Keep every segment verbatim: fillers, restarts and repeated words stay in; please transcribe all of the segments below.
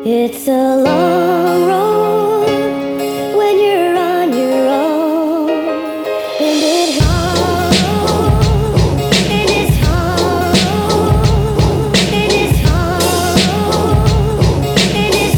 It's a long road when you're on your own, and it hard, and it's hard, and it's hard, and it's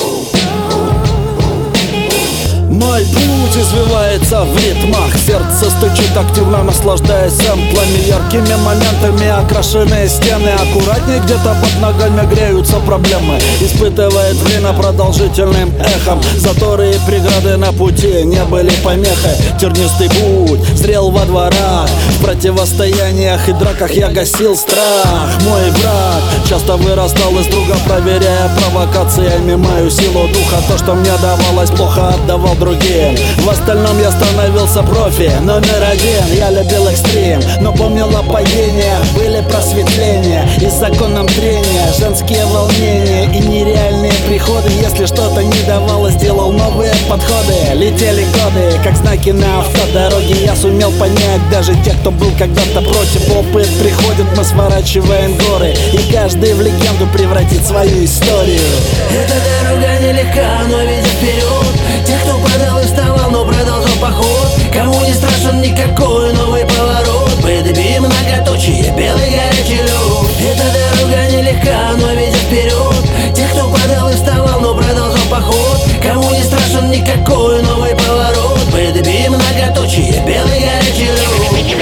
hard. Мой путь извивается в ритмах, сердце стучит активно, наслаждаясь сэмплами, яркими моментами окрашенные стены. Аккуратней, где-то под ногами греются проблемы. Испытывает время продолжительным эхом. Заторы и преграды на пути не были помехой. Тернистый путь зрел во дворах, в противостояниях и драках я гасил страх. Мой враг часто вырастал из друга, проверяя провокациями мою силу духа. То, что мне давалось плохо, отдавал другим. В остальном я становился профи, номер один. Я любил экстрим, но помнил о падениях. Были просветления и законом трения, женские волнения и нереальные приходы. Если что-то не давалось, делал новые подходы. Летели годы, как знаки на автодороге. Я сумел понять даже тех, кто был когда-то против. Опыт приходит, мы сворачиваем горы, и каждый в легенду превратит свою историю. Эта дорога нелегка, но ведет вперед. Тех, кто падал и вставал, но продолжал поход. Кому не страшен никакой новый поворот. Бэдби, многоточие, белый горячий лед. Эта дорога нелегка, но ведет вперед. Тех, кто падал и вставал, но продолжал поход. Кому не страшен никакой новый поворот. Бэдби, многоточие, белый горячий лед.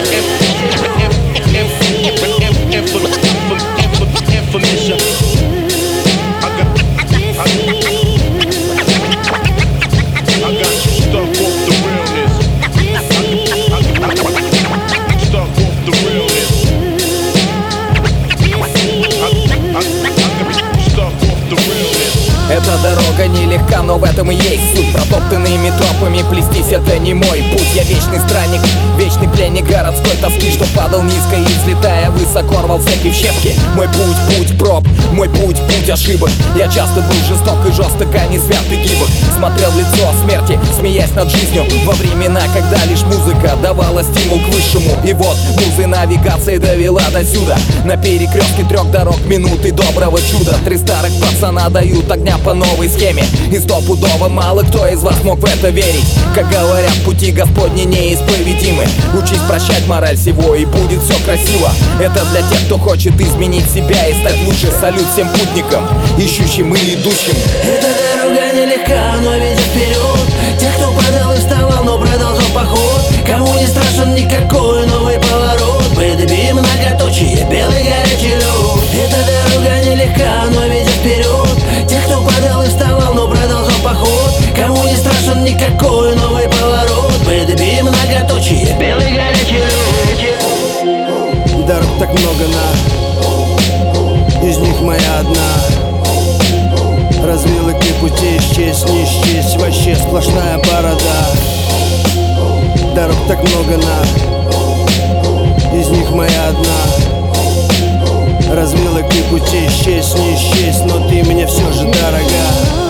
Эта дорога нелегка, но в этом и есть суть. Протоптанными тропами плестись — это не мой путь. Я вечный странник, вечный пленник городской тоски, что падал низко и, взлетая высоко, рвал цепи в щепки. Мой путь, путь проб, мой путь, путь ошибок. Я часто был жесток и жесток, а не свят и гибок. Смотрел в лицо смерти, смеясь над жизнью, во времена, когда лишь музыка давала стимул к высшему. И вот музы навигации довела до сюда. На перекрестке трех дорог минуты доброго чуда. Три старых пацана дают огня по новой схеме, и стопудово мало кто из вас мог в это верить. Как говорят, пути Господни неисповедимы. Учись прощать мораль всего, и будет все красиво. Это для тех, кто хочет изменить себя и стать лучше. Салют всем путникам, ищущим и идущим. Эта дорога нелегка, но ведет вперед. Тех, кто падал и вставал, но продолжал поход. Кому не страшен никакой новый поворот. Бэдби, многоточие, белый горячий лед. Эта дорога нелегка, но ведет вперед. Тех, кто падал и вставал, но продолжал поход. Кому не страшен никакой новый поворот. Бэдби, многоточие, белый горячий лед. Дорог так много, на из них моя одна. Развилки пути исчезнь, не исчезнь, вообще сплошная борода. Дорог так много, на из них моя одна. Развилки пути исчезнь, не исчезнь, но ты мне все же дорога.